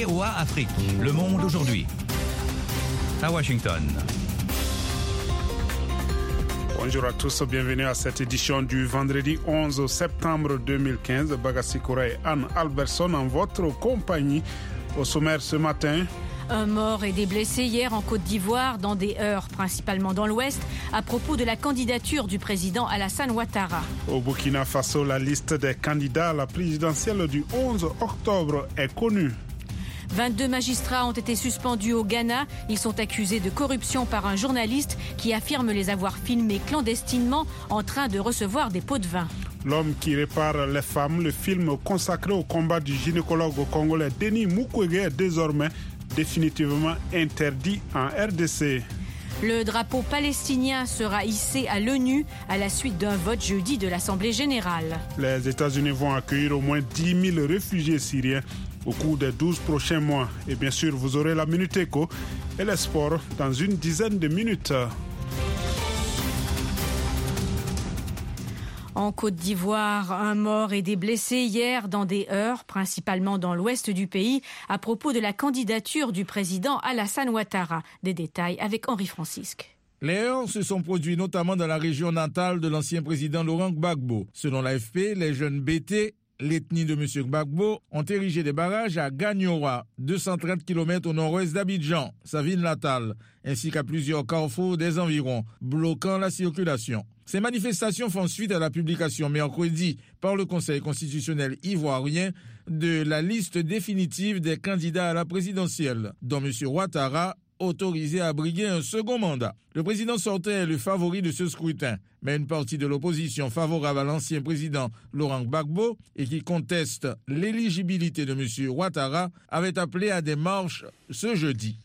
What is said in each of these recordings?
VOA Afrique. Le monde aujourd'hui. À Washington. Bonjour à tous, bienvenue à cette édition du vendredi 11 septembre 2015. Bagassi Koura et Anne Alberson en votre compagnie. Au sommaire ce matin. Un mort et des blessés hier en Côte d'Ivoire dans des heurts, principalement dans l'Ouest, à propos de la candidature du président Alassane Ouattara. Au Burkina Faso, la liste des candidats à la présidentielle du 11 octobre est connue. 22 magistrats ont été suspendus au Ghana. Ils sont accusés de corruption par un journaliste qui affirme les avoir filmés clandestinement en train de recevoir des pots de vin. L'homme qui répare les femmes, le film consacré au combat du gynécologue congolais Denis Mukwege est désormais définitivement interdit en RDC. Le drapeau palestinien sera hissé à l'ONU à la suite d'un vote jeudi de l'Assemblée générale. Les États-Unis vont accueillir au moins 10 000 réfugiés syriens au cours des 12 prochains mois. Et bien sûr, vous aurez la Minute Éco et les sports dans une dizaine de minutes. En Côte d'Ivoire, un mort et des blessés hier dans des heurts, principalement dans l'ouest du pays, à propos de la candidature du président Alassane Ouattara. Des détails avec Henri Francisque. Les heurts se sont produits notamment dans la région natale de l'ancien président Laurent Gbagbo. Selon l'AFP, les jeunes BT, l'ethnie de M. Gbagbo, ont érigé des barrages à Gagnora, 230 km au nord-ouest d'Abidjan, sa ville natale, ainsi qu'à plusieurs carrefours des environs, bloquant la circulation. Ces manifestations font suite à la publication mercredi par le Conseil constitutionnel ivoirien de la liste définitive des candidats à la présidentielle, dont M. Ouattara, autorisé à briguer un second mandat. Le président sortant est le favori de ce scrutin, mais une partie de l'opposition favorable à l'ancien président Laurent Gbagbo et qui conteste l'éligibilité de M. Ouattara avait appelé à des marches ce jeudi.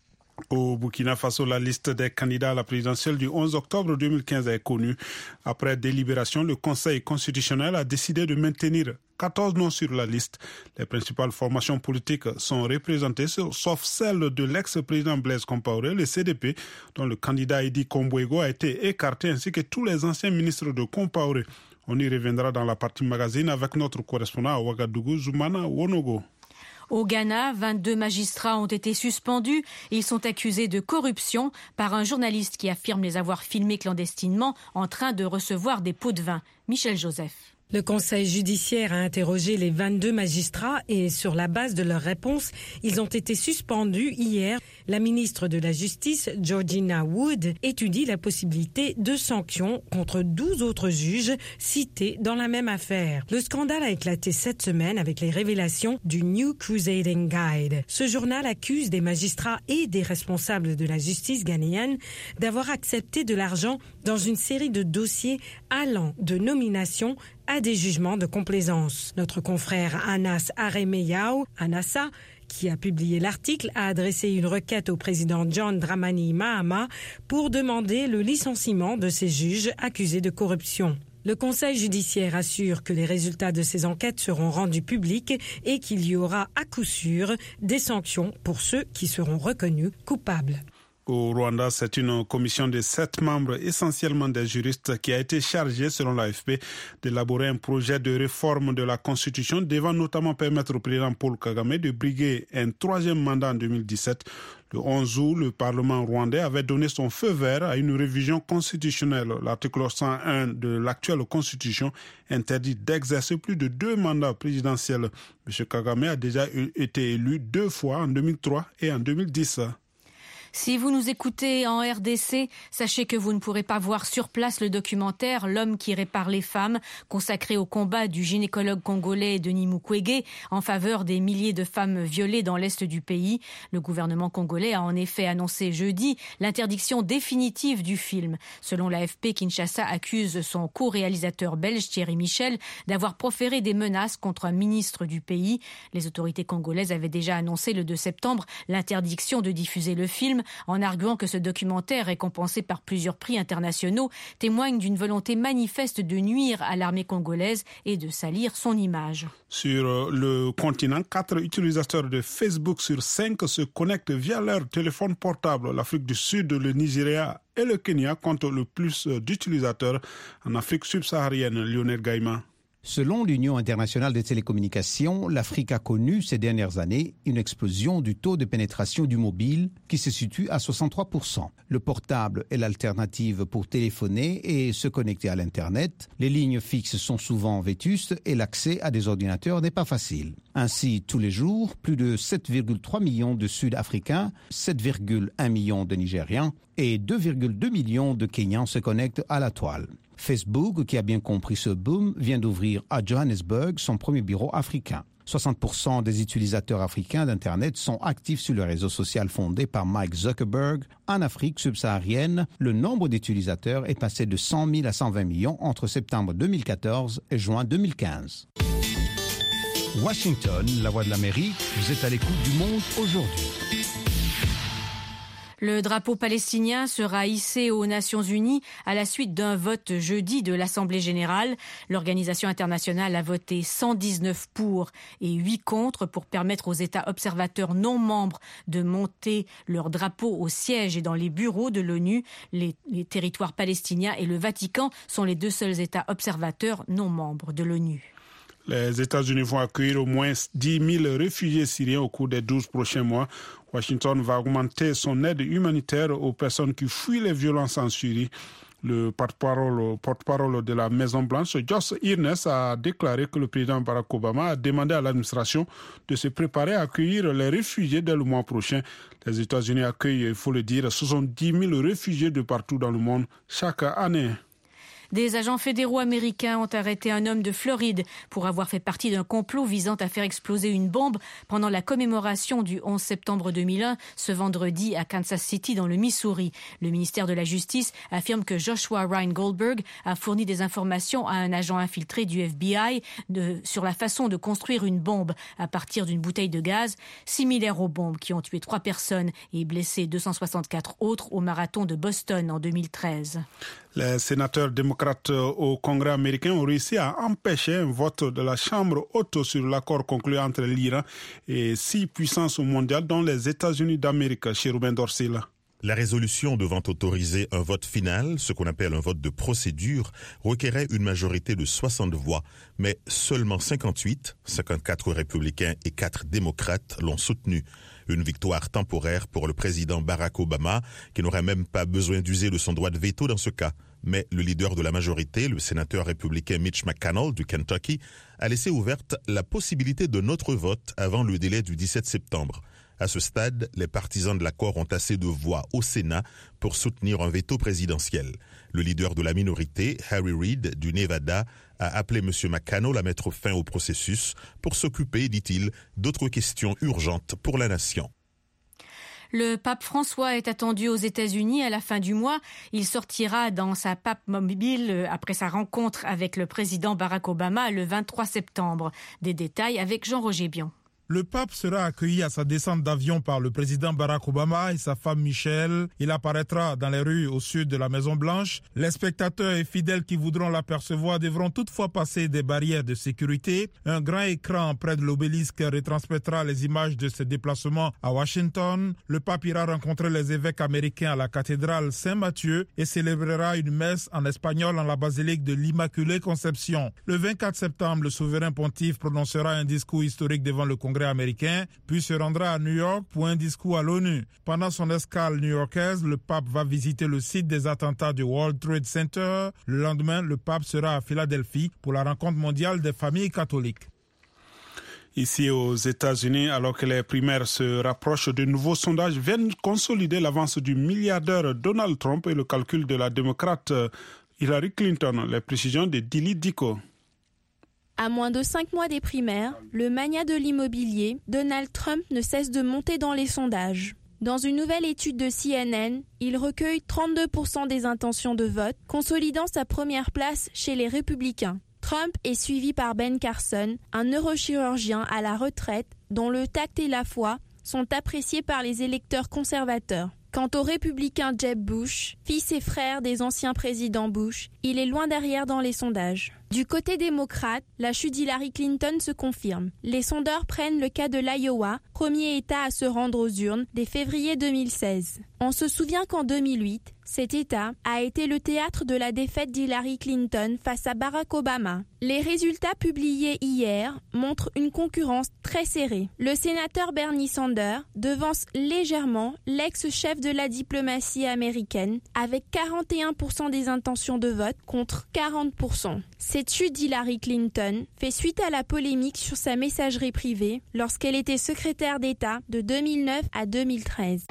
Au Burkina Faso, la liste des candidats à la présidentielle du 11 octobre 2015 est connue. Après délibération, le Conseil constitutionnel a décidé de maintenir 14 noms sur la liste. Les principales formations politiques sont représentées, sauf celle de l'ex-président Blaise Compaoré, le CDP, dont le candidat Edi Kombouego a été écarté, ainsi que tous les anciens ministres de Compaoré. On y reviendra dans la partie magazine avec notre correspondant à Ouagadougou, Zoumana Wonogo. Au Ghana, 22 magistrats ont été suspendus. Ils sont accusés de corruption par un journaliste qui affirme les avoir filmés clandestinement en train de recevoir des pots de vin. Michel Joseph. Le Conseil judiciaire a interrogé les 22 magistrats et sur la base de leurs réponses, ils ont été suspendus hier. La ministre de la Justice, Georgina Wood, étudie la possibilité de sanctions contre 12 autres juges cités dans la même affaire. Le scandale a éclaté cette semaine avec les révélations du New Crusading Guide. Ce journal accuse des magistrats et des responsables de la justice ghanéenne d'avoir accepté de l'argent dans une série de dossiers allant de nominations à des jugements de complaisance. Notre confrère Anas Aremeyao, Anassa, qui a publié l'article, a adressé une requête au président John Dramani Mahama pour demander le licenciement de ces juges accusés de corruption. Le Conseil judiciaire assure que les résultats de ces enquêtes seront rendus publics et qu'il y aura à coup sûr des sanctions pour ceux qui seront reconnus coupables. Au Rwanda, c'est une commission de 7 membres, essentiellement des juristes, qui a été chargée, selon l'AFP, d'élaborer un projet de réforme de la Constitution devant notamment permettre au président Paul Kagame de briguer un 3e mandat en 2017. Le 11 août, le Parlement rwandais avait donné son feu vert à une révision constitutionnelle. L'article 101 de l'actuelle Constitution interdit d'exercer plus de 2 mandats présidentiels. M. Kagame a déjà été élu 2 fois, en 2003 et en 2010. Si vous nous écoutez en RDC, sachez que vous ne pourrez pas voir sur place le documentaire « L'homme qui répare les femmes » consacré au combat du gynécologue congolais Denis Mukwege en faveur des milliers de femmes violées dans l'est du pays. Le gouvernement congolais a en effet annoncé jeudi l'interdiction définitive du film. Selon l'AFP, Kinshasa accuse son co-réalisateur belge Thierry Michel d'avoir proféré des menaces contre un ministre du pays. Les autorités congolaises avaient déjà annoncé le 2 septembre l'interdiction de diffuser le film, en arguant que ce documentaire, récompensé par plusieurs prix internationaux, témoigne d'une volonté manifeste de nuire à l'armée congolaise et de salir son image. Sur le continent, 4 utilisateurs de Facebook sur 5 se connectent via leur téléphone portable. L'Afrique du Sud, le Nigeria et le Kenya comptent le plus d'utilisateurs en Afrique subsaharienne. Lionel Gaïma. Selon l'Union internationale des télécommunications, l'Afrique a connu ces dernières années une explosion du taux de pénétration du mobile qui se situe à 63%. Le portable est l'alternative pour téléphoner et se connecter à l'Internet. Les lignes fixes sont souvent vétustes et l'accès à des ordinateurs n'est pas facile. Ainsi, tous les jours, plus de 7,3 millions de Sud-Africains, 7,1 millions de Nigérians et 2,2 millions de Kenyans se connectent à la toile. Facebook, qui a bien compris ce boom, vient d'ouvrir à Johannesburg son premier bureau africain. 60% des utilisateurs africains d'Internet sont actifs sur le réseau social fondé par Mike Zuckerberg. En Afrique subsaharienne, le nombre d'utilisateurs est passé de 100 000 à 120 millions entre septembre 2014 et juin 2015. Washington, la voix de l'Amérique, vous êtes à l'écoute du monde aujourd'hui. Le drapeau palestinien sera hissé aux Nations Unies à la suite d'un vote jeudi de l'Assemblée générale. L'organisation internationale a voté 119 pour et 8 contre pour permettre aux États observateurs non membres de monter leur drapeau au siège et dans les bureaux de l'ONU. Les territoires palestiniens et le Vatican sont les 2 seuls États observateurs non membres de l'ONU. Les États-Unis vont accueillir au moins 10 000 réfugiés syriens au cours des 12 prochains mois. Washington va augmenter son aide humanitaire aux personnes qui fuient les violences en Syrie. Le porte-parole de la Maison-Blanche, Josh Earnest, a déclaré que le président Barack Obama a demandé à l'administration de se préparer à accueillir les réfugiés dès le mois prochain. Les États-Unis accueillent, il faut le dire, 70 000 réfugiés de partout dans le monde chaque année. Des agents fédéraux américains ont arrêté un homme de Floride pour avoir fait partie d'un complot visant à faire exploser une bombe pendant la commémoration du 11 septembre 2001, ce vendredi à Kansas City dans le Missouri. Le ministère de la Justice affirme que Joshua Ryan Goldberg a fourni des informations à un agent infiltré du FBI sur la façon de construire une bombe à partir d'une bouteille de gaz, similaire aux bombes qui ont tué 3 personnes et blessé 264 autres au marathon de Boston en 2013. Les sénateurs démocrates au Congrès américain ont réussi à empêcher un vote de la Chambre haute sur l'accord conclu entre l'Iran et 6 puissances mondiales, dont les États-Unis d'Amérique. Chez Ruben Dorsila. La résolution devant autoriser un vote final, ce qu'on appelle un vote de procédure, requérait une majorité de 60 voix, mais seulement 58, 54 républicains et 4 démocrates l'ont soutenu. Une victoire temporaire pour le président Barack Obama, qui n'aurait même pas besoin d'user de son droit de veto dans ce cas. Mais le leader de la majorité, le sénateur républicain Mitch McConnell du Kentucky, a laissé ouverte la possibilité d'un autre vote avant le délai du 17 septembre. À ce stade, les partisans de l'accord ont assez de voix au Sénat pour soutenir un veto présidentiel. Le leader de la minorité, Harry Reid du Nevada, a appelé M. McConnell à mettre fin au processus pour s'occuper, dit-il, d'autres questions urgentes pour la nation. Le pape François est attendu aux États-Unis à la fin du mois. Il sortira dans sa pape mobile après sa rencontre avec le président Barack Obama le 23 septembre. Des détails avec Jean-Roger Bion. Le pape sera accueilli à sa descente d'avion par le président Barack Obama et sa femme Michelle. Il apparaîtra dans les rues au sud de la Maison-Blanche. Les spectateurs et fidèles qui voudront l'apercevoir devront toutefois passer des barrières de sécurité. Un grand écran près de l'obélisque retransmettra les images de ses déplacements à Washington. Le pape ira rencontrer les évêques américains à la cathédrale Saint-Matthieu et célébrera une messe en espagnol en la basilique de l'Immaculée Conception. Le 24 septembre, le souverain pontife prononcera un discours historique devant le Congrès américain, puis se rendra à New York pour un discours à l'ONU. Pendant son escale new-yorkaise, le pape va visiter le site des attentats du World Trade Center. Le lendemain, le pape sera à Philadelphie pour la rencontre mondiale des familles catholiques. Ici aux États-Unis, alors que les primaires se rapprochent, de nouveaux sondages viennent consolider l'avance du milliardaire Donald Trump et le calcul de la démocrate Hillary Clinton. Les précisions de Dili Diko. À moins de 5 mois des primaires, le magnat de l'immobilier, Donald Trump, ne cesse de monter dans les sondages. Dans une nouvelle étude de CNN, il recueille 32% des intentions de vote, consolidant sa première place chez les républicains. Trump est suivi par Ben Carson, un neurochirurgien à la retraite dont le tact et la foi sont appréciés par les électeurs conservateurs. Quant au républicain Jeb Bush, fils et frère des anciens présidents Bush, il est loin derrière dans les sondages. Du côté démocrate, la chute d'Hillary Clinton se confirme. Les sondeurs prennent le cas de l'Iowa, premier État à se rendre aux urnes dès février 2016. On se souvient qu'en 2008, cet État a été le théâtre de la défaite d'Hillary Clinton face à Barack Obama. Les résultats publiés hier montrent une concurrence très serrée. Le sénateur Bernie Sanders devance légèrement l'ex-chef de la diplomatie américaine avec 41% des intentions de vote contre 40%. Cette chute d'Hillary Clinton fait suite à la polémique sur sa messagerie privée lorsqu'elle était secrétaire d'État de 2009 à 2013.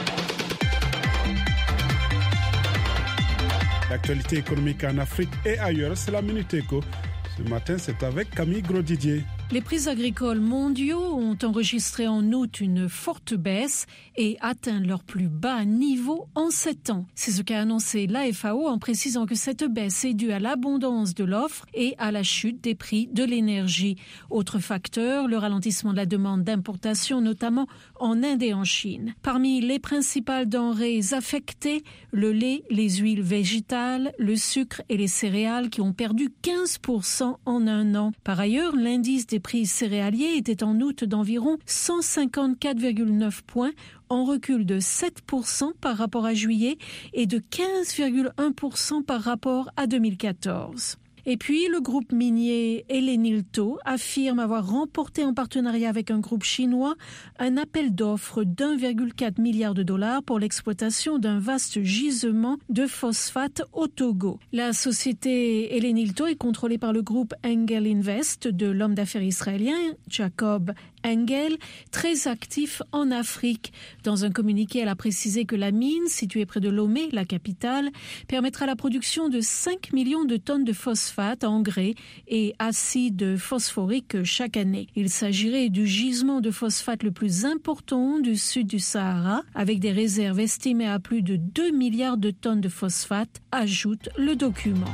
L'actualité économique en Afrique et ailleurs, c'est la Minute Éco. Ce matin, c'est avec Camille Grosdidier. Les prix agricoles mondiaux ont enregistré en août une forte baisse et atteint leur plus bas niveau en 7 ans. C'est ce qu'a annoncé la FAO en précisant que cette baisse est due à l'abondance de l'offre et à la chute des prix de l'énergie. Autre facteur, le ralentissement de la demande d'importation, notamment en Inde et en Chine. Parmi les principales denrées affectées, le lait, les huiles végétales, le sucre et les céréales qui ont perdu 15% en un an. Par ailleurs, l'indice des prix céréaliers était en août d'environ 154,9 points, en recul de 7% par rapport à juillet et de 15,1% par rapport à 2014. Et puis, le groupe minier Elenilto affirme avoir remporté en partenariat avec un groupe chinois un appel d'offres d'1,4 milliard de dollars pour l'exploitation d'un vaste gisement de phosphate au Togo. La société Elenilto est contrôlée par le groupe Engel Invest de l'homme d'affaires israélien Jacob Engel, très actif en Afrique. Dans un communiqué, elle a précisé que la mine, située près de Lomé, la capitale, permettra la production de 5 millions de tonnes de phosphate, engrais et acide phosphorique chaque année. Il s'agirait du gisement de phosphate le plus important du sud du Sahara, avec des réserves estimées à plus de 2 milliards de tonnes de phosphate, ajoute le document.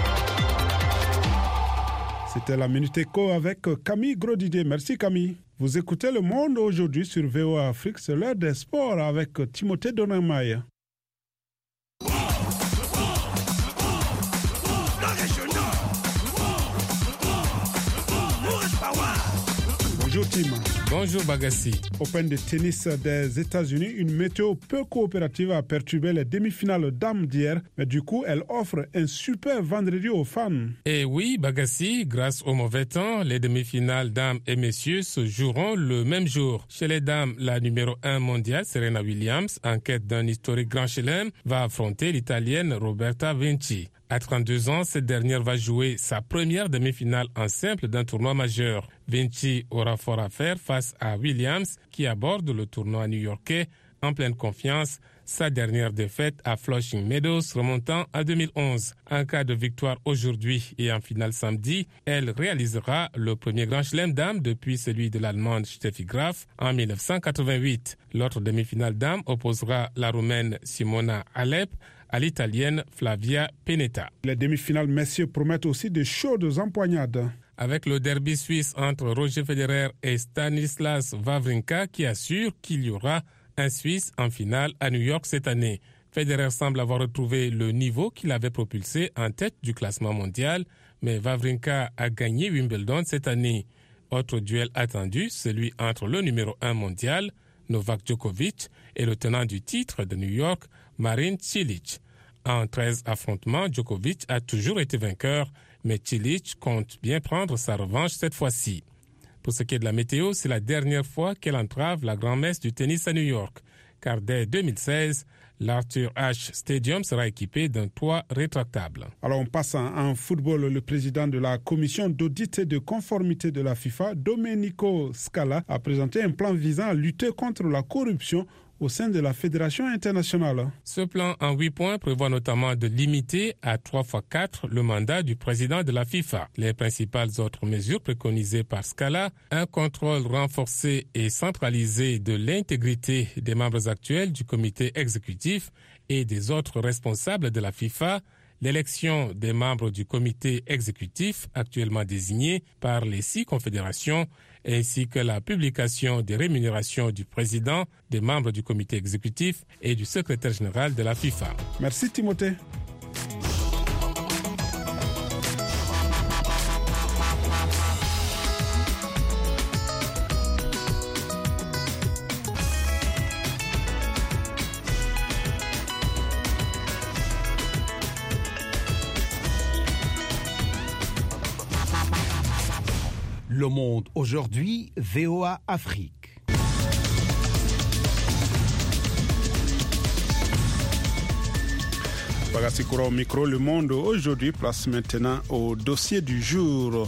C'était la Minute Éco avec Camille Grosdidier. Merci Camille. Vous écoutez Le Monde aujourd'hui sur VOA Afrique, c'est l'heure des sports avec Timothée Donamaï. Bonjour Tim. Bonjour Bagassi. Open de tennis des États-Unis, une météo peu coopérative a perturbé les demi-finales dames d'hier, mais du coup, elle offre un super vendredi aux fans. Et oui, Bagassi, grâce au mauvais temps, les demi-finales dames et messieurs se joueront le même jour. Chez les dames, la numéro 1 mondiale, Serena Williams, en quête d'un historique grand chelem, va affronter l'Italienne Roberta Vinci. À 32 ans, cette dernière va jouer sa première demi-finale en simple d'un tournoi majeur. Vinci aura fort à faire face à Williams, qui aborde le tournoi new-yorkais en pleine confiance, sa dernière défaite à Flushing Meadows remontant à 2011. En cas de victoire aujourd'hui et en finale samedi, elle réalisera le premier grand chelem dame depuis celui de l'Allemande Steffi Graf en 1988. L'autre demi-finale dame opposera la Roumaine Simona Halep à l'Italienne Flavia Pennetta. Les demi-finales messieurs promettent aussi de chaudes empoignades. Avec le derby suisse entre Roger Federer et Stanislas Wawrinka qui assure qu'il y aura un Suisse en finale à New York cette année. Federer semble avoir retrouvé le niveau qu'il avait propulsé en tête du classement mondial, mais Wawrinka a gagné Wimbledon cette année. Autre duel attendu, celui entre le numéro 1 mondial, Novak Djokovic, et le tenant du titre de New York, Marin Cilic. En 13 affrontements, Djokovic a toujours été vainqueur, mais Cilic compte bien prendre sa revanche cette fois-ci. Pour ce qui est de la météo, c'est la dernière fois qu'elle entrave la grand-messe du tennis à New York, car dès 2016, l'Arthur Ashe Stadium sera équipé d'un toit rétractable. Alors on passe en football. Le président de la commission d'audit et de conformité de la FIFA, Domenico Scala, a présenté un plan visant à lutter contre la corruption au sein de la Fédération internationale. Ce plan en 8 points prévoit notamment de limiter à 3x4 le mandat du président de la FIFA. Les principales autres mesures préconisées par Scala, un contrôle renforcé et centralisé de l'intégrité des membres actuels du comité exécutif et des autres responsables de la FIFA, l'élection des membres du comité exécutif actuellement désignés par les 6 confédérations, ainsi que la publication des rémunérations du président, des membres du comité exécutif et du secrétaire général de la FIFA. Merci Timothée. Le Monde aujourd'hui, VOA Afrique. Bagasikura au micro. Le Monde aujourd'hui place maintenant au dossier du jour.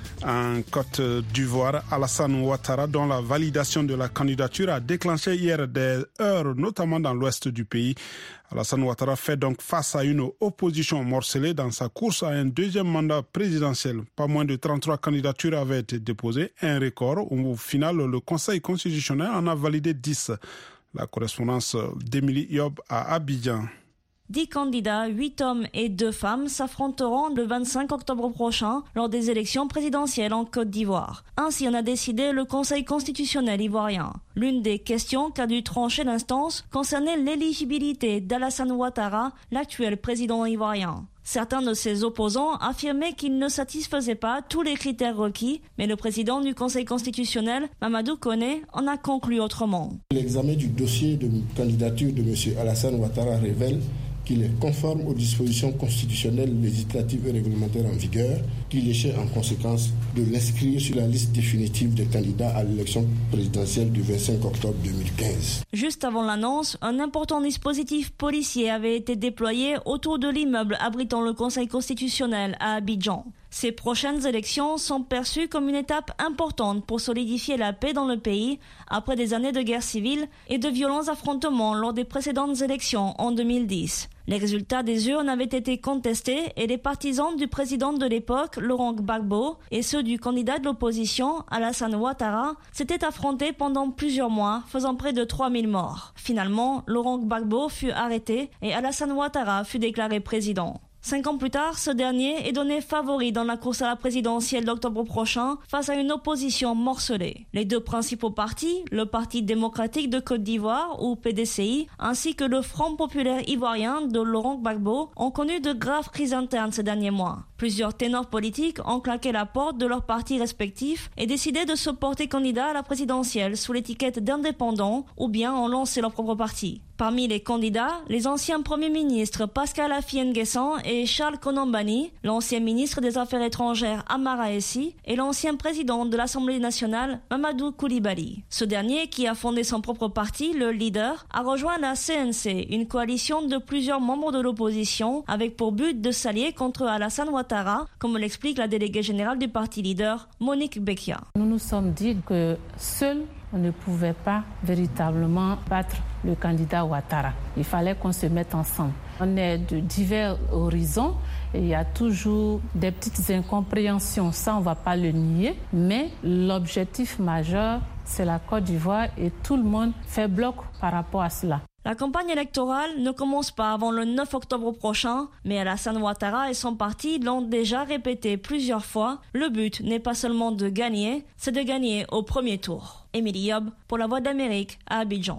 En Côte d'Ivoire, Alassane Ouattara, dont la validation de la candidature a déclenché hier des heurts, notamment dans l'ouest du pays. Alassane Ouattara fait donc face à une opposition morcelée dans sa course à un deuxième mandat présidentiel. Pas moins de 33 candidatures avaient été déposées, un record où au final le Conseil constitutionnel en a validé 10. La correspondance d'Émilie Yob à Abidjan. 10 candidats, 8 hommes et 2 femmes s'affronteront le 25 octobre prochain lors des élections présidentielles en Côte d'Ivoire. Ainsi en a décidé le Conseil constitutionnel ivoirien. L'une des questions qu'a dû trancher l'instance concernait l'éligibilité d'Alassane Ouattara, l'actuel président ivoirien. Certains de ses opposants affirmaient qu'il ne satisfaisait pas tous les critères requis, mais le président du Conseil constitutionnel, Mamadou Koné, en a conclu autrement. L'examen du dossier de candidature de M. Alassane Ouattara révèle qu'il est conforme aux dispositions constitutionnelles, législatives et réglementaires en vigueur, qu'il échait en conséquence de l'inscrire sur la liste définitive des candidats à l'élection présidentielle du 25 octobre 2015. Juste avant l'annonce, un important dispositif policier avait été déployé autour de l'immeuble abritant le Conseil constitutionnel à Abidjan. Ces prochaines élections sont perçues comme une étape importante pour solidifier la paix dans le pays après des années de guerre civile et de violents affrontements lors des précédentes élections en 2010. Les résultats des urnes avaient été contestés et les partisans du président de l'époque, Laurent Gbagbo, et ceux du candidat de l'opposition, Alassane Ouattara, s'étaient affrontés pendant plusieurs mois, faisant près de 3000 morts. Finalement, Laurent Gbagbo fut arrêté et Alassane Ouattara fut déclaré président. 5 ans plus tard, ce dernier est donné favori dans la course à la présidentielle d'octobre prochain face à une opposition morcelée. Les deux principaux partis, le Parti démocratique de Côte d'Ivoire ou PDCI, ainsi que le Front populaire ivoirien de Laurent Gbagbo, ont connu de graves crises internes ces derniers mois. Plusieurs ténors politiques ont claqué la porte de leurs partis respectifs et décidé de se porter candidat à la présidentielle sous l'étiquette d'indépendants ou bien ont lancé leur propre parti. Parmi les candidats, les anciens premiers ministres Pascal Affi-N'Guessan et Charles Konan-Banny, l'ancien ministre des Affaires étrangères Amara Essi et l'ancien président de l'Assemblée nationale Mamadou Koulibaly. Ce dernier, qui a fondé son propre parti, le Leader, a rejoint la CNC, une coalition de plusieurs membres de l'opposition avec pour but de s'allier contre Alassane Ouattara, comme l'explique la déléguée générale du parti Leader, Monique Bekia. Nous nous sommes dit que seul on ne pouvait pas véritablement battre le candidat Ouattara. Il fallait qu'on se mette ensemble. On est de divers horizons et il y a toujours des petites incompréhensions, ça on ne va pas le nier, mais l'objectif majeur c'est la Côte d'Ivoire et tout le monde fait bloc par rapport à cela. La campagne électorale ne commence pas avant le 9 octobre prochain, mais Alassane Ouattara et son parti l'ont déjà répété plusieurs fois. Le but n'est pas seulement de gagner, c'est de gagner au premier tour. Émilie Yob pour La Voix d'Amérique à Abidjan.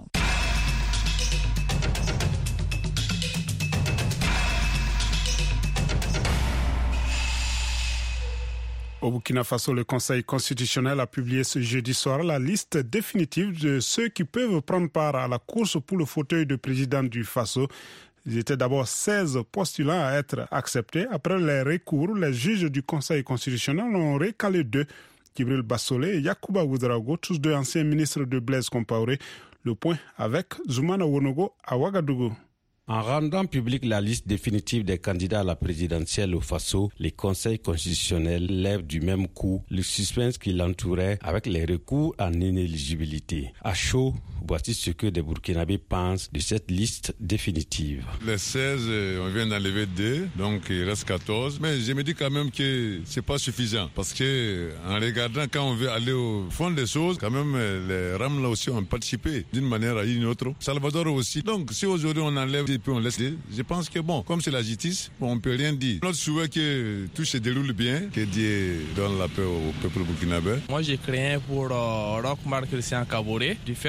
Au Burkina Faso, le Conseil constitutionnel a publié ce jeudi soir la liste définitive de ceux qui peuvent prendre part à la course pour le fauteuil de président du Faso. Ils étaient d'abord 16 postulants à être acceptés. Après les recours, les juges du Conseil constitutionnel ont recalé 2, Djibril Bassolé et Yacouba Ouedraogo, tous deux anciens ministres de Blaise Compaoré. Le point avec Zoumana Wonogo à Ouagadougou. En rendant publique la liste définitive des candidats à la présidentielle au Faso, le Conseil constitutionnel lève du même coup le suspense qui l'entourait avec les recours en inéligibilité. À chaud, voici ce que des Burkinabés pensent de cette liste définitive. Les 16, on vient d'enlever 2, donc il reste 14. Mais je me dis quand même que c'est pas suffisant. Parce que en regardant, quand on veut aller au fond des choses, quand même les RAM là aussi ont participé d'une manière à une autre. Salvador aussi. Donc si aujourd'hui on enlève et puis on laisse, je pense que bon, comme c'est la justice, bon, on peut rien dire. Notre souhait que tout se déroule bien, que Dieu donne la paix au peuple burkinabé. Moi je crains pour Roch Marc Christian Kaboré, du fait que lui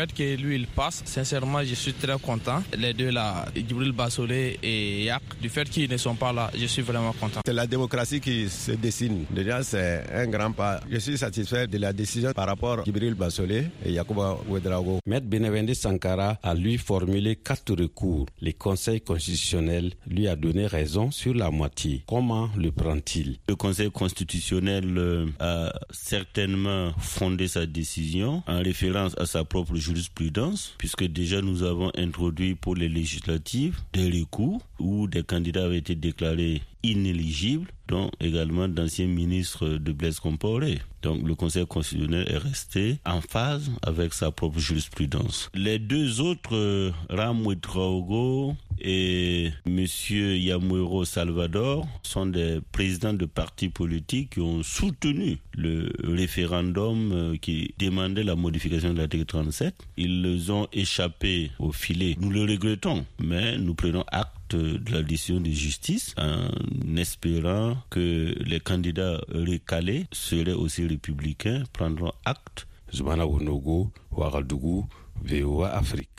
vu il passe, sincèrement je suis très content. Les deux là, Djibril Bassolé et Yak, du fait qu'ils ne sont pas là, je suis vraiment content. C'est la démocratie qui se dessine. Déjà c'est un grand pas. Je suis satisfait de la décision par rapport à Djibril Bassolé et Yacouba Ouedraogo. Maître Benevendi Sankara a lui formulé 4 recours. Le Conseil constitutionnel lui a donné raison sur la moitié. Comment le prend-il? Le Conseil constitutionnel a certainement fondé sa décision en référence à sa propre jurisprudence, puisque déjà nous avons introduit pour les législatives des recours où des candidats avaient été déclarés inéligibles, dont également d'anciens ministres de Blaise Compaoré. Donc le Conseil constitutionnel est resté en phase avec sa propre jurisprudence. Les deux autres, Ram Ouedraogo et Monsieur Yamouro Salvador, sont des présidents de partis politiques qui ont soutenu le référendum qui demandait la modification de l'article 37. Ils ont échappé au filet. Nous le regrettons, mais nous prenons acte de la décision de justice en espérant que les candidats recalés seraient aussi républicains, prendront acte. Zumana Wonogo, Ouagadougou, VOA Afrique.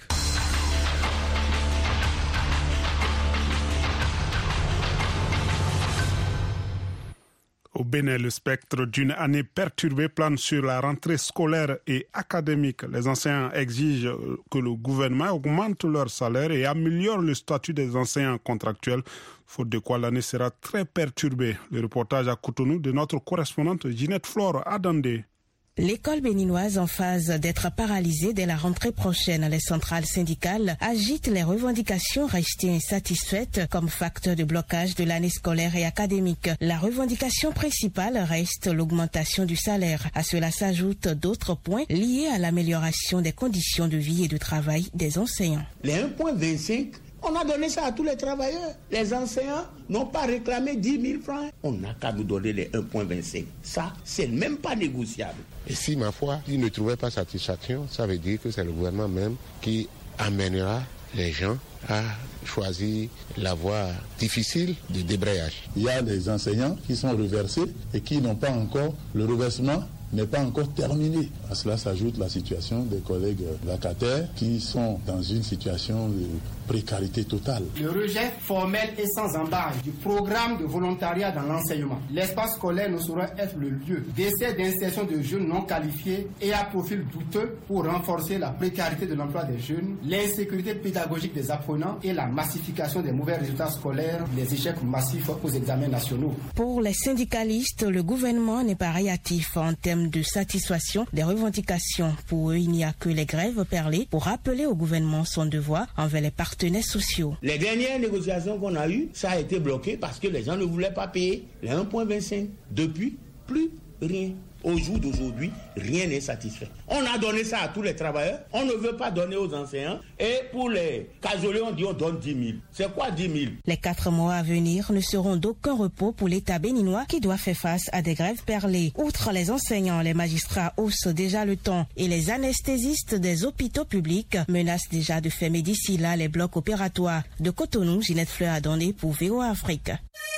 Au Bénin, le spectre d'une année perturbée plane sur la rentrée scolaire et académique. Les enseignants exigent que le gouvernement augmente leur salaire et améliore le statut des enseignants contractuels, faute de quoi l'année sera très perturbée. Le reportage à Cotonou de notre correspondante Ginette Flore Adandé. L'école béninoise en phase d'être paralysée dès la rentrée prochaine. Les centrales syndicales agitent les revendications restées insatisfaites comme facteur de blocage de l'année scolaire et académique. La revendication principale reste l'augmentation du salaire. À cela s'ajoutent d'autres points liés à l'amélioration des conditions de vie et de travail des enseignants. Les 1,25, on a donné ça à tous les travailleurs. Les enseignants n'ont pas réclamé 10 000 francs. On n'a qu'à nous donner les 1,25. Ça, c'est même pas négociable. Et si, ma foi, ils ne trouvaient pas satisfaction, ça veut dire que c'est le gouvernement même qui amènera les gens à choisir la voie difficile de débrayage. Il y a des enseignants qui sont reversés et qui n'ont pas encore le reversement n'est pas encore terminé. À cela s'ajoute la situation des collègues vacataires qui sont dans une situation de précarité totale. Le rejet formel et sans embâche du programme de volontariat dans l'enseignement. L'espace scolaire ne saurait être le lieu d'essais d'insertion de jeunes non qualifiés et à profil douteux pour renforcer la précarité de l'emploi des jeunes, l'insécurité pédagogique des apprenants et la massification des mauvais résultats scolaires, les échecs massifs aux examens nationaux. Pour les syndicalistes, le gouvernement n'est pas réactif en termes de satisfaction des revendications. Pour eux, il n'y a que les grèves perlées pour rappeler au gouvernement son devoir envers les partenaires sociaux. Les dernières négociations qu'on a eues, ça a été bloqué parce que les gens ne voulaient pas payer les 1,25. Depuis, plus rien. Au jour d'aujourd'hui, rien n'est satisfait. On a donné ça à tous les travailleurs, on ne veut pas donner aux enseignants, et pour les casolés, on dit on donne 10 000. C'est quoi 10 000? Les 4 mois à venir ne seront d'aucun repos pour l'État béninois qui doit faire face à des grèves perlées. Outre les enseignants, les magistrats haussent déjà le ton et les anesthésistes des hôpitaux publics menacent déjà de fermer d'ici là les blocs opératoires. De Cotonou, Ginette Fleur Adandé pour VOA Afrique.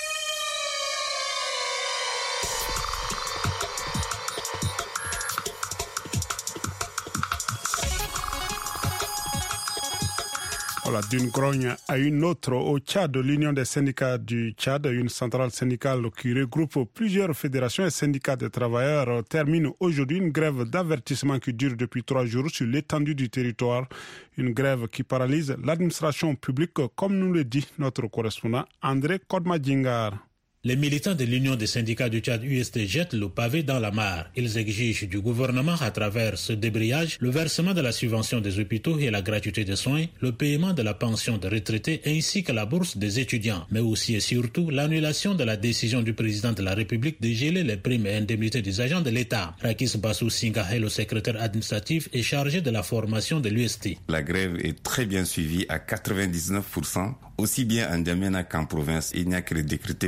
Voilà, d'une grogne à une autre, au Tchad, l'Union des syndicats du Tchad, une centrale syndicale qui regroupe plusieurs fédérations et syndicats de travailleurs, termine aujourd'hui une grève d'avertissement qui dure depuis 3 jours sur l'étendue du territoire. Une grève qui paralyse l'administration publique, comme nous le dit notre correspondant André Kodmadjingar. Les militants de l'Union des syndicats du Tchad UST jettent le pavé dans la mare. Ils exigent du gouvernement, à travers ce débrayage, le versement de la subvention des hôpitaux et la gratuité des soins, le paiement de la pension des retraités ainsi que la bourse des étudiants, mais aussi et surtout l'annulation de la décision du président de la République de geler les primes et indemnités des agents de l'État. Rakis Bassou Singa est le secrétaire administratif et chargé de la formation de l'UST. La grève est très bien suivie à 99%, aussi bien en Djamena qu'en province. Il n'y a que les décrétés qui sont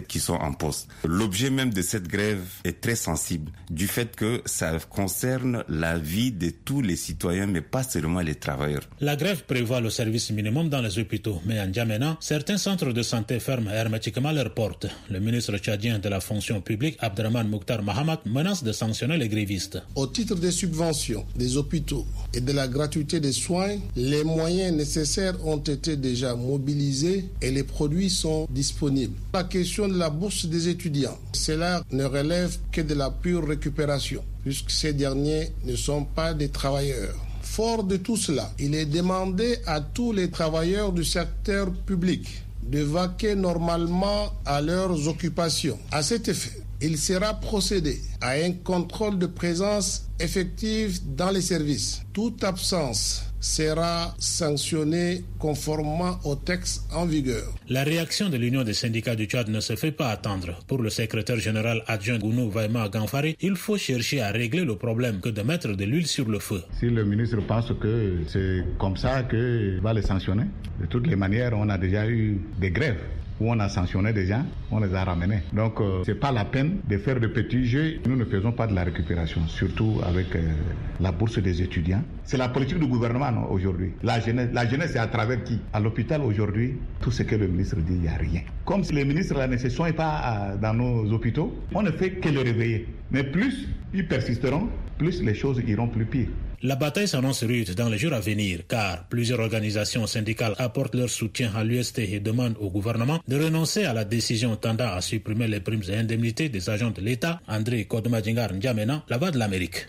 en poste. L'objet même de cette grève est très sensible, du fait que ça concerne la vie de tous les citoyens, mais pas seulement les travailleurs. La grève prévoit le service minimum dans les hôpitaux, mais en N'Djamena, certains centres de santé ferment hermétiquement leurs portes. Le ministre tchadien de la fonction publique, Abdraman Mokhtar Mahamat, menace de sanctionner les grévistes. Au titre des subventions des hôpitaux et de la gratuité des soins, les moyens nécessaires ont été déjà mobilisés et les produits sont disponibles. La question de la bourse des étudiants, cela ne relève que de la pure récupération, puisque ces derniers ne sont pas des travailleurs. Fort de tout cela, il est demandé à tous les travailleurs du secteur public de vaquer normalement à leurs occupations. À cet effet, il sera procédé à un contrôle de présence effective dans les services. Toute absence sera sanctionnée conformément au texte en vigueur. La réaction de l'Union des syndicats du Tchad ne se fait pas attendre. Pour le secrétaire général adjoint Gounou Vaima Gamfari, il faut chercher à régler le problème que de mettre de l'huile sur le feu. Si le ministre pense que c'est comme ça qu'il va les sanctionner, de toutes les manières, on a déjà eu des grèves où on a sanctionné des gens, on les a ramenés. Donc, c'est pas la peine de faire de petits jeux. Nous ne faisons pas de la récupération, surtout avec la bourse des étudiants. C'est la politique du gouvernement aujourd'hui. La jeunesse, c'est à travers qui? À l'hôpital aujourd'hui, tout ce que le ministre dit, il n'y a rien. Comme si les ministres ne se sont pas dans nos hôpitaux, on ne fait que les réveiller. Mais plus ils persisteront, plus les choses iront plus pire. La bataille s'annonce rude dans les jours à venir, car plusieurs organisations syndicales apportent leur soutien à l'UST et demandent au gouvernement de renoncer à la décision tendant à supprimer les primes et indemnités des agents de l'État. André Kodmadjingar N'Djamena, La Voix de l'Amérique.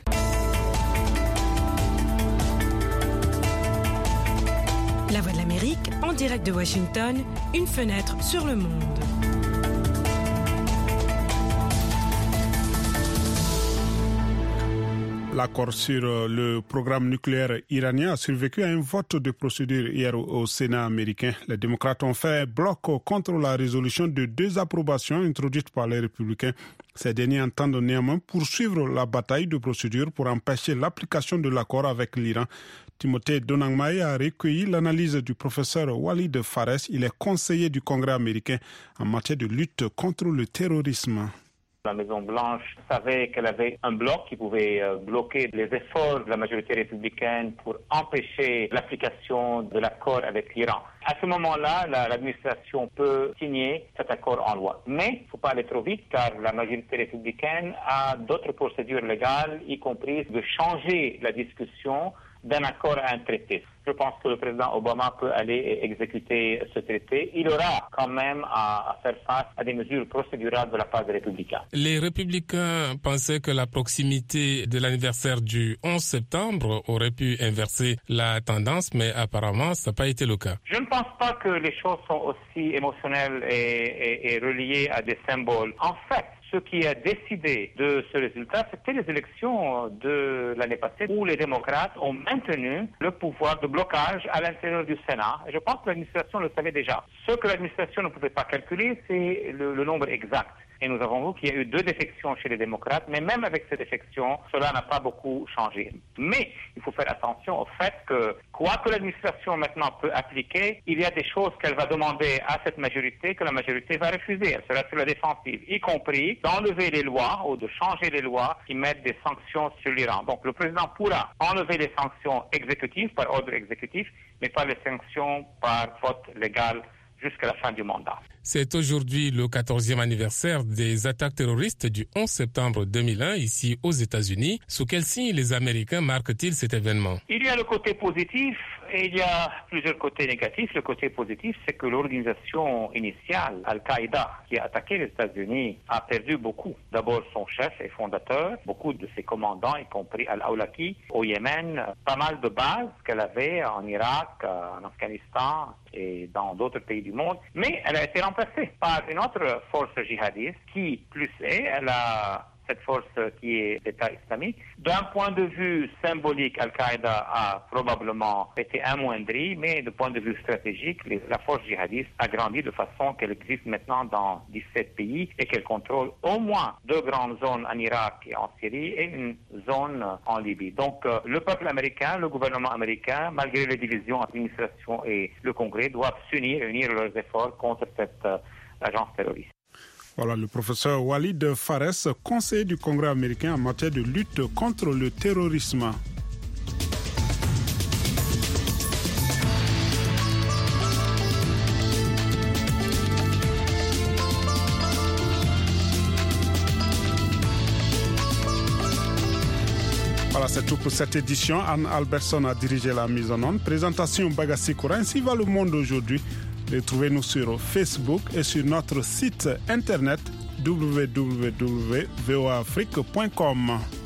La Voix de l'Amérique, en direct de Washington, une fenêtre sur le monde. L'accord sur le programme nucléaire iranien a survécu à un vote de procédure hier au Sénat américain. Les démocrates ont fait bloc contre la résolution de 2 approbations introduites par les républicains. Ces derniers entendent néanmoins poursuivre la bataille de procédure pour empêcher l'application de l'accord avec l'Iran. Timothée Donangmaï a recueilli l'analyse du professeur Walid Fares. Il est conseiller du Congrès américain en matière de lutte contre le terrorisme. La Maison-Blanche savait qu'elle avait un bloc qui pouvait bloquer les efforts de la majorité républicaine pour empêcher l'application de l'accord avec l'Iran. À ce moment-là, l'administration peut signer cet accord en loi. Mais il ne faut pas aller trop vite car la majorité républicaine a d'autres procédures légales, y compris de changer la discussion d'un accord à un traité. Je pense que le président Obama peut aller exécuter ce traité. Il aura quand même à faire face à des mesures procédurales de la part des républicains. Les républicains pensaient que la proximité de l'anniversaire du 11 septembre aurait pu inverser la tendance, mais apparemment, ça n'a pas été le cas. Je ne pense pas que les choses sont aussi émotionnelles et reliées à des symboles. En fait, ce qui a décidé de ce résultat, c'était les élections de l'année passée où les démocrates ont maintenu le pouvoir de blocage à l'intérieur du Sénat. Et je pense que l'administration le savait déjà. Ce que l'administration ne pouvait pas calculer, c'est le nombre exact. Et nous avons vu qu'il y a eu 2 défections chez les démocrates, mais même avec ces défections, cela n'a pas beaucoup changé. Mais il faut faire attention au fait que, quoi que l'administration maintenant peut appliquer, il y a des choses qu'elle va demander à cette majorité que la majorité va refuser. Elle sera sur la défensive, y compris d'enlever les lois ou de changer les lois qui mettent des sanctions sur l'Iran. Donc le président pourra enlever les sanctions exécutives par ordre exécutif, mais pas les sanctions par vote légal jusqu'à la fin du mandat. C'est aujourd'hui le 14e anniversaire des attaques terroristes du 11 septembre 2001 ici aux États-Unis. Sous quel signe les Américains marquent-ils cet événement? Il y a le côté positif et il y a plusieurs côtés négatifs. Le côté positif, c'est que l'organisation initiale, Al-Qaïda, qui a attaqué les États-Unis, a perdu beaucoup. D'abord son chef et fondateur, beaucoup de ses commandants, y compris Al-Awlaki, au Yémen, pas mal de bases qu'elle avait en Irak, en Afghanistan et dans d'autres pays du monde. Mais elle a été remplacée par une autre force djihadiste qui, plus est, elle a cette force qui est l'État islamique. D'un point de vue symbolique, Al-Qaïda a probablement été amoindrie, mais de point de vue stratégique, la force djihadiste a grandi de façon qu'elle existe maintenant dans 17 pays et qu'elle contrôle au moins 2 grandes zones en Irak et en Syrie et une zone en Libye. Donc le peuple américain, le gouvernement américain, malgré les divisions entre l'administration et le Congrès, doivent s'unir et unir leurs efforts contre cette agence terroriste. Voilà le professeur Walid Fares, conseiller du Congrès américain en matière de lutte contre le terrorisme. Voilà, c'est tout pour cette édition. Anne Albertson a dirigé la mise en onde. Présentation Bagassi Koura. Ainsi va le monde aujourd'hui. Retrouvez-nous sur Facebook et sur notre site internet www.voaafrique.com.